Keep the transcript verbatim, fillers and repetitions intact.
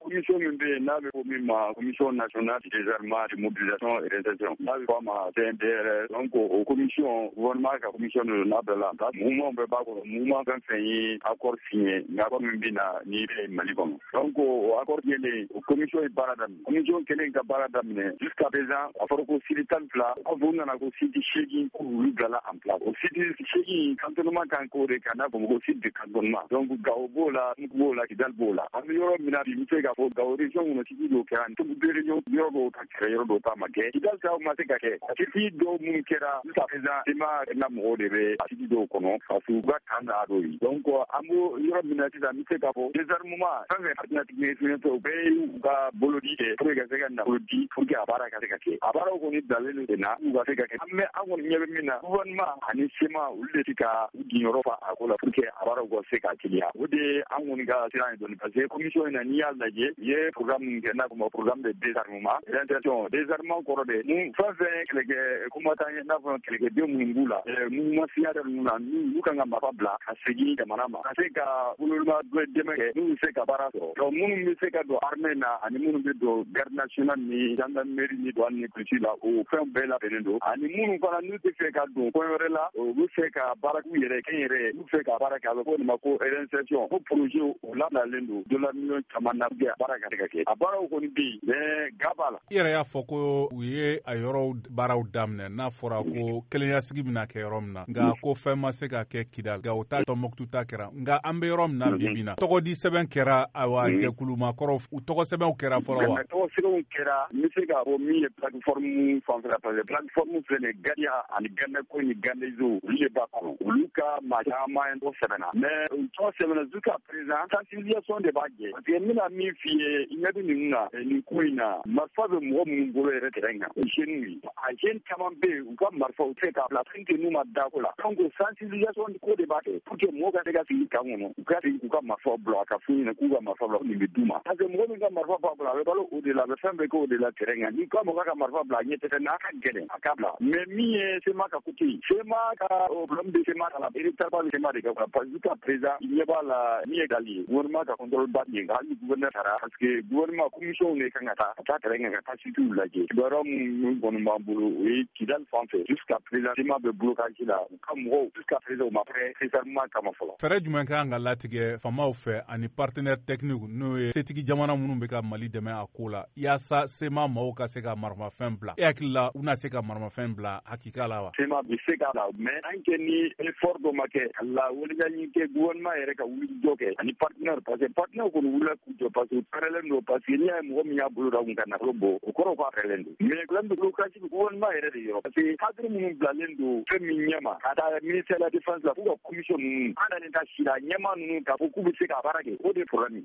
commission min bɛ n'a bɛ fɔ min ma commission nationale du désarmement de mobilisation et réinsertion n'a bɛ fɔ a ma C N D R S donc o commission gouvernement ka commission de n'a bɛɛ la mouvement bɛɛ b'a kɔnɔ mouvement fɛn fɛn ye accord signé nka accord min bɛ na ni bɛ Mali kɔnɔ donc o accord kelen o commission ye baara daminɛ commission kelen ka baara daminɛ jusqu'à présent a fɔra ko site tan ni fila aw fɔ u nana ko site seegin k'olu bilala en place o site seegin cantonnement kan k'o de kan n'a fɔ ko site de cantonnement donc Gao b'o la Mugu b'o la Kidal b'o la an bɛ yɔrɔ min na bi n bɛ se k'a fɔ Gao région kɔnɔ site dɔw kɛra Togo région yɔrɔ dɔw ta kɛra yɔrɔ dɔw ta ma kɛ Kidal ta ma se ka kɛ site dɔw minnu kɛra jusqu'à présent sema na mɔgɔw de bɛ site dɔw kɔnɔ parce que u ka kan n'a dɔw ye donc an b'o yɔrɔ min na sisan n bɛ se k'a fɔ désarmement fɛn fɛn partenaires ɲɛsinnen tɛ u bɛɛ y'u ka bolodi kɛ pour que ka se ka nafolo di pour que a baara ka se ka kɛ a baaraw kɔni bilalen de na u ka se ka kɛ an bɛ an kɔni ɲɛ bɛ min na gouvernement ani sema olu de se ka u jigiyɔrɔ fa a ko la pour que a baaraw ka se ka teliya o de an kɔni ka siran ye dɔɔni parce que commission in na n'i y'a lajɛ i ye programme min kɛ n'a fɔ ma programme de désarmement réinsertion désarmement kɔrɔ de mun fɛn fɛn kɛlɛkɛ combattant ye n'a fɔ kɛlɛkɛden minnu b'u la mouvement signataire ninnu na n'u kan ka marifa bila ka segin jamana ma ka se ka gouvernement dɛmɛ kɛ n'u bɛ se ka baara sɔrɔ donc minnu bɛ se ka don armée na ani minnu bɛ don garde nationale ni gendarmerie ni douane ni police la o fɛn bɛɛ labɛnnen don ani minnu fana n'u tɛ fɛ ka don coin wɛrɛ la u bɛ fɛ ka baara k'u yɛrɛ kɛ n yɛrɛ n'u fɛ ka baara kɛ a bɛ fɔ o de ma ko réinsertion ko projet o labilalen don dollar million caman na a baara ka se ka kɛ a baaraw kɔni bɛ yen mais ga b'a la. I yɛrɛ y'a fɔ ko u ye a yɔrɔw baaraw daminɛ n'a fɔra ko kelenya sigi bɛna kɛ yɔrɔ min na nka ko fɛn ma se ka kɛ Kidal nka o ta Tɔnbɔkutu ta kɛra nka an bɛ yɔrɔ min na bi bi in na tɔgɔ di sɛbɛn kɛra awa jɛkulumakɔrɔ u tɔgɔ sɛbɛnw kɛra fɔlɔ wa. tɔgɔ sɛbɛnw kɛra n bɛ se k'a fɔ min ye plateforme fanfɛla parce que plateforme filɛ nin ye Gadiya ani Gandeko ni Gandezo olu de b'a kɔnɔ olu ka maa caman tɔgɔ sɛbɛnna mais tɔgɔ sɛbɛnna jusqu'à présent sensibilisation de b'a jɛ parce que n bɛna min f'i ye i ɲɛ bɛ ninnu na nin ko in na marifa bɛ mɔgɔ minnu bolo yɛrɛ terrain kan o jeunes ye a jeunes caman bɛ yen u ka marifa u tɛ se k'a bila tant que n'u ma da ko la donc sensibilisation ko de b'a kɛ pour que mɔgɔw ka se ka sigi kan kɔnɔ u ka sigi k'u ka marifa bila ka f'u ɲɛna k'u ka marifa bila nin bɛ d'u ma parce que mɔgɔ min ka marifa b'a bolo a bɛ balo o de la a bɛ fɛn bɛɛ kɛ o de la terrain kan n'i ko mɔgɔ ka marifa bila a ɲɛ tɛ n'a ka gɛlɛn a k'a bila mais min ye sema ka côté ye sema ka problème de sema ka la héritage ba sema de kɛ quoi parce que jusqu'à présent i ɲɛ b'a la min ye Gali ye gouvernement ka contrôle ba ye hali gouverneur taara parce que gouvernement commission de kan ka taa ka taa terrain kan ka taa situw lajɛ kibaruya minnu kɔni b'an bolo o ye Kidal fan fɛ jusqu'à présent sema bɛ blocage la u ka mɔgɔw jusqu'à présent u ma prêt désarmement kama fɔlɔ. Fɛɛrɛ jumɛn kan ka latigɛ famaw fɛ ani partenaire technique n'o ye setigi jamana minnu bɛ ka Mali dɛmɛ a ko la yaasa sema mɔgɔw ka se ka maramafɛn bila e hakili la u na se ka maramafɛn bila hakika la wa. sema bɛ se ka la mais an kɛ ni effort dɔ ma kɛ la waliɲini kɛ gouvernement yɛrɛ ka wuli jɔ kɛ ani partenaire parce que partenaire kɔni wulila k'u jɔ parce que u pɛrɛlen don parce que n'i y'a ye mɔgɔ min y'a bolo da kun ka nafolo bɔ o kɔrɔ k'a pɛrɛlen don mais problème de blocage gouvernement yɛrɛ de yɔrɔ parce que cadre minnu bilalen don fɛn min ɲɛma ka taa ministère de la défense la f'u ka commission ninnu an nalen ta si la ɲɛma ninnu k'a fɔ k'u bɛ se ka baara kɛ o de ye problème